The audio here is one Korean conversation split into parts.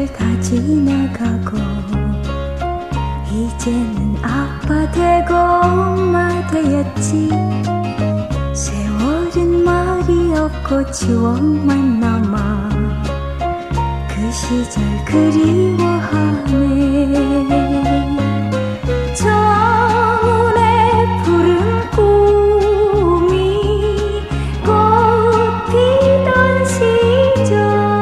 시절 다 지나가고 이제는 아빠 되고 엄마 되었지. 세월은 말이 없고 추억만 남아 그 시절 그리워하네. 정원의 푸른 꿈이 꽃 피던 시절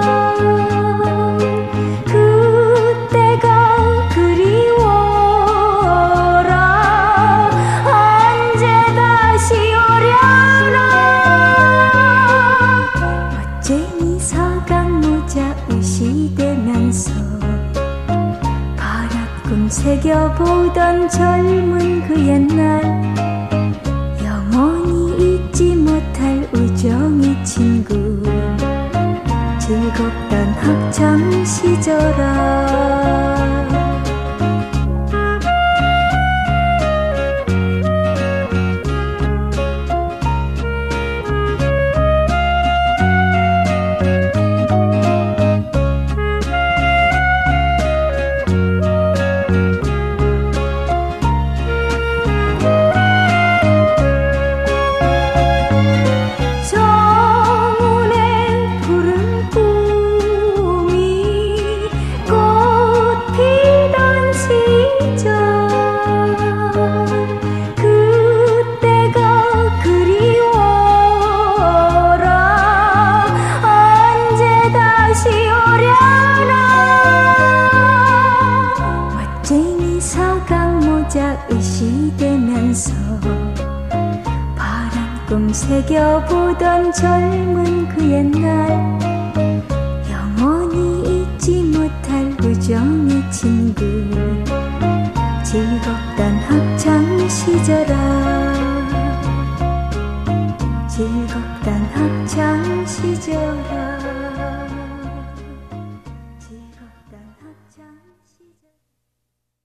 그때가 그리워라. 언제 다시 오려나. 멋쟁이 사각모자 의시되면서 꿈 새겨보던 젊은 그 옛날 영원히 잊지 못할 우정의 친구 즐겁던 학창 시절아. 사각모자 의시되면서 파란 꿈 새겨보던 젊은 그 옛날 영원히 잊지 못할 우정의 친구 즐겁던 학창 시절아. 즐겁던 학창 시절아.